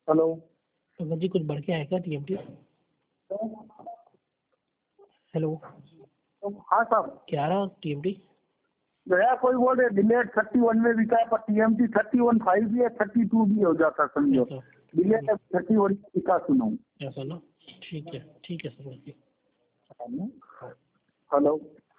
Hello तो जी कुछ बढ़ के आएगा टीएमटी? हेलो, हाँ साहब, क्या रहा टीएमटी? गया कोई बोल रहे डिलेट 31 में बिका है, पर टीएमटी 31.5 भी है, 32 भी हो जाता समझो। डिलेट 31 बिका सुनाऊं ऐसा ना? ठीक है सर। हेलो।